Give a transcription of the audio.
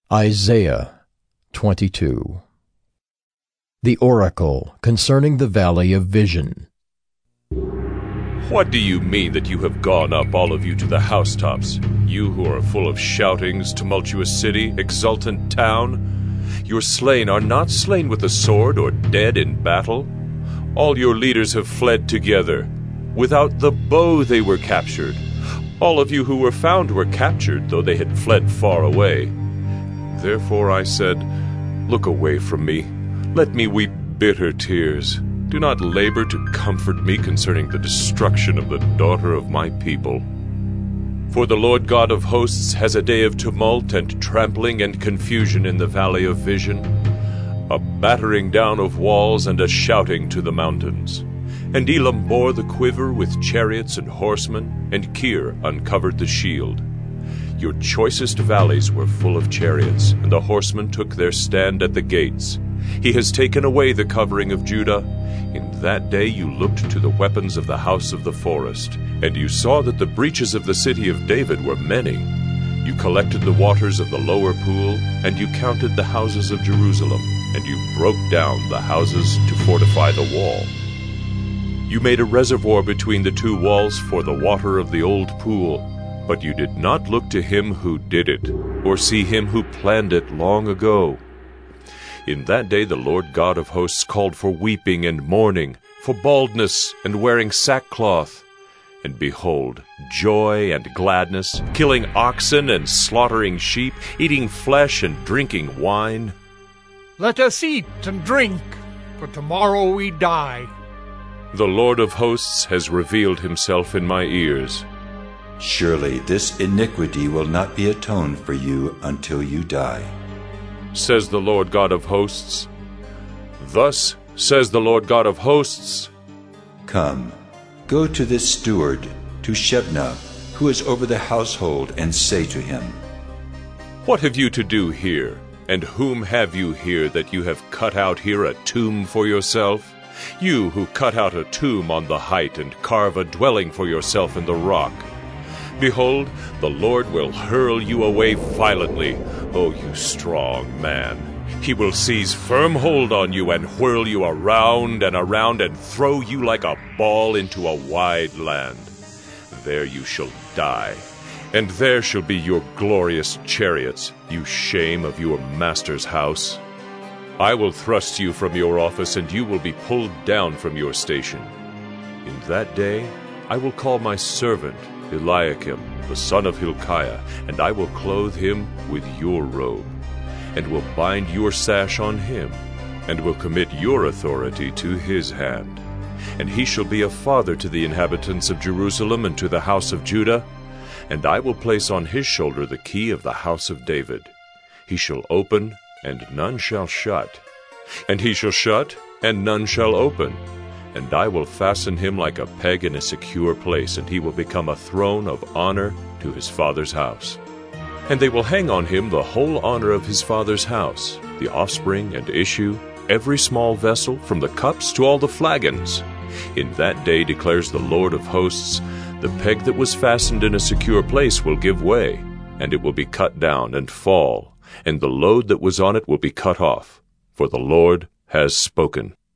Isaiah 22. The Oracle concerning the Valley of Vision. What do you mean that you have gone up, all of you, to the housetops, you who are full of shoutings, tumultuous city, exultant town? Your slain are not slain with the sword or dead in battle. All your leaders have fled together. Without the bow they were captured. All of you who were found were captured, though they had fled far away. Therefore I said, look away from me. Let me weep bitter tears. Do not labor to comfort me concerning the destruction of the daughter of my people. For the Lord God of hosts has a day of tumult and trampling and confusion in the valley of vision, a battering down of walls and a shouting to the mountains. And Elam bore the quiver with chariots and horsemen, and Kir uncovered the shield. Your choicest valleys were full of chariots, and the horsemen took their stand at the gates. He has taken away the covering of Judah. In that day you looked to the weapons of the house of the forest, and you saw that the breaches of the city of David were many. You collected the waters of the lower pool, and you counted the houses of Jerusalem, and you broke down the houses to fortify the wall. You made a reservoir between the two walls for the water of the old pool, but you did not look to him who did it, or see him who planned it long ago. In that day the Lord God of hosts called for weeping and mourning, for baldness and wearing sackcloth. And behold, joy and gladness, killing oxen and slaughtering sheep, eating flesh and drinking wine. Let us eat and drink, for tomorrow we die. The Lord of hosts has revealed himself in my ears. Surely this iniquity will not be atoned for you until you die, says the Lord God of hosts. Thus says the Lord God of hosts, Come, go to this steward, to Shebna, who is over the household, and say to him, What have you to do here, and whom have you here that you have cut out here a tomb for yourself? You who cut out a tomb on the height and carve a dwelling for yourself in the rock. Behold, the Lord will hurl you away violently, O you strong man. He will seize firm hold on you and whirl you around and throw you like a ball into a wide land. There you shall die, and there shall be your glorious chariots, you shame of your master's house. I will thrust you from your office, and you will be pulled down from your station. In that day I will call my servant Eliakim, the son of Hilkiah, and I will clothe him with your robe, and will bind your sash on him, and will commit your authority to his hand. And he shall be a father to the inhabitants of Jerusalem and to the house of Judah, and I will place on his shoulder the key of the house of David. He shall open, and none shall shut, and he shall shut, and none shall open. And I will fasten him like a peg in a secure place, and he will become a throne of honor to his father's house. And they will hang on him the whole honor of his father's house, the offspring and issue, every small vessel, from the cups to all the flagons. In that day, declares the Lord of hosts, the peg that was fastened in a secure place will give way, and it will be cut down and fall, and the load that was on it will be cut off, for the Lord has spoken.